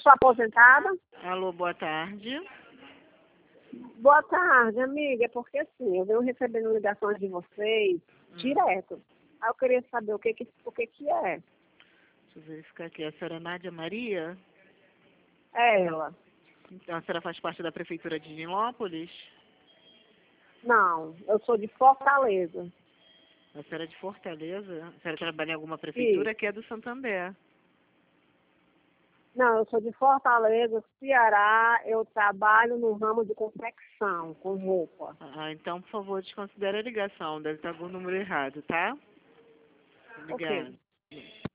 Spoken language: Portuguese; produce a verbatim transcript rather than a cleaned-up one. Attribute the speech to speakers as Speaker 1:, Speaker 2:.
Speaker 1: sou aposentada.
Speaker 2: Alô, boa tarde.
Speaker 1: Boa tarde, amiga. É porque assim, eu venho recebendo ligações de vocês
Speaker 2: Hum.
Speaker 1: direto. Aí eu queria saber o que que, o que, que é.
Speaker 2: Deixa eu verificar aqui. A senhora Nádia Maria?
Speaker 1: É ela.
Speaker 2: Então, a senhora faz parte da prefeitura de Nilópolis?
Speaker 1: Não, eu sou de Fortaleza.
Speaker 2: A senhora é de Fortaleza? A senhora trabalha em alguma prefeitura
Speaker 1: Isso.
Speaker 2: que é do Santander?
Speaker 1: Não, eu sou de Fortaleza, Ceará. Eu trabalho no ramo de confecção, com roupa.
Speaker 2: Ah, então, por favor, desconsidere a ligação. Deve estar algum número errado, tá?
Speaker 1: Ok.
Speaker 2: Obrigada.